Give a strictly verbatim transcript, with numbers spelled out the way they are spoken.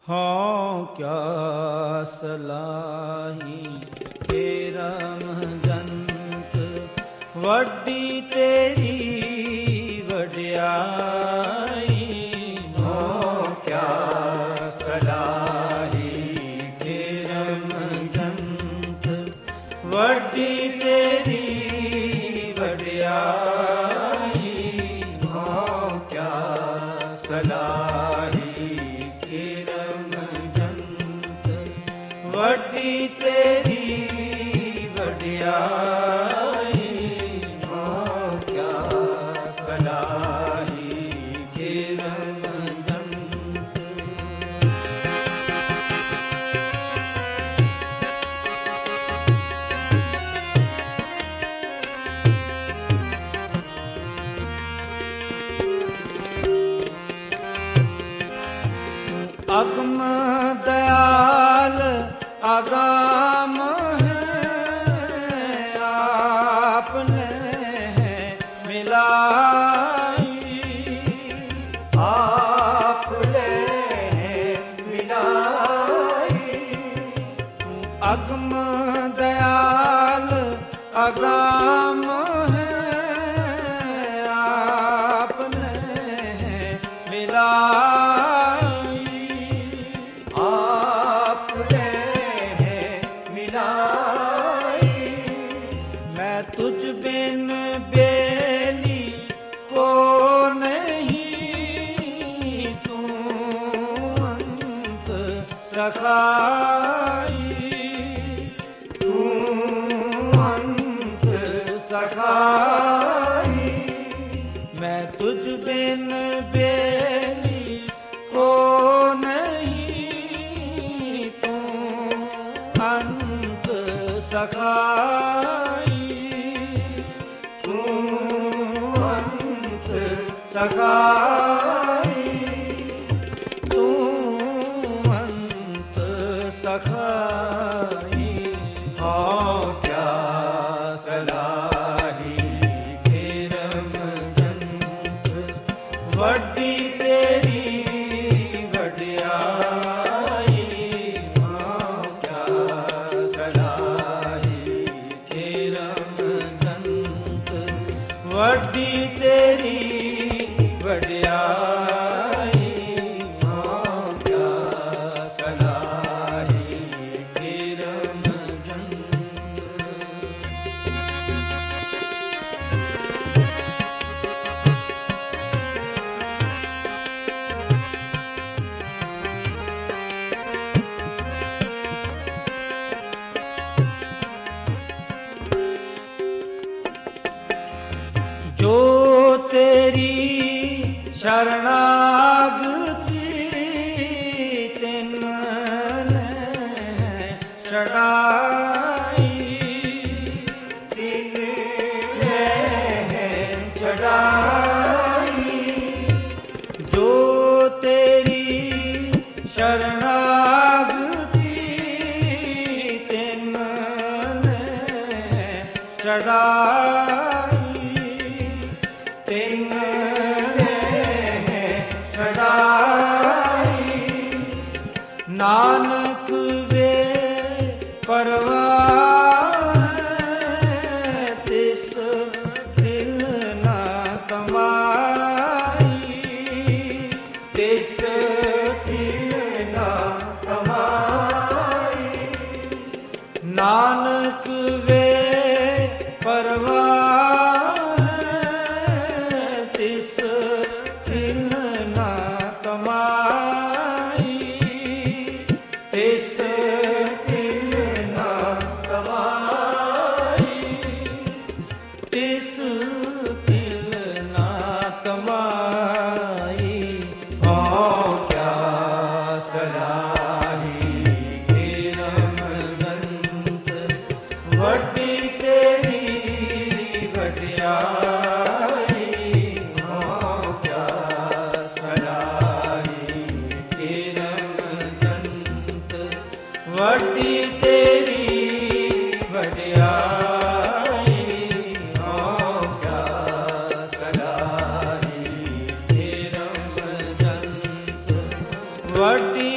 हाँ क्या सलाही तेरम जंत वड्डी तेरी वड्याई। हाँ क्या सलाही तेरम जंत वड्डी तेरी वड्याई। हाँ क्या सलाही वड्डी तेरी वड्याई। हाँ क्या सलाही तेरम जंत। अगम दयाल आगाम है आपने मिलाई। आपने मिलाई। अगम दयाल आगाम है आपने मिलाई। मैं तुझ बिन बेली को नहीं, तू अंत सखाई। तू अंत सखाई। मैं तुझ बिन बेली को नहीं, तू अंत सखाई। तू अंत सखाई। तू अंत सखाई। हाँ क्या सलाही तेरम जंत वड्डी तेरी वड्याई। हाँ क्या सलाही तेरम जंत वड्डी तेरी वड्याई। हाँ क्या सलाही तेरम जंत। जो तेरी शरणागति तिन्ने चढ़ाई। तिन्ने चढ़ाई। जो तेरी शरणागति तिन्ने चढ़ाई। तिन्ने चढ़ाई। नानक वे परवाह तिस दिल ना कमाई। तिस दिल ना कमाई। नानक वे परवाह तिस दिल ना कमाई। तिस दिल ना कमाई। तिस दिल ना कमाई। हाँ क्या सलाही तेरम जंत वड्डी तेरी वड्याई। हाँ क्या सलाही तेरम जंत वड्डी तेरी वड्याई। हाँ क्या सलाही तेरम जंत वड्डी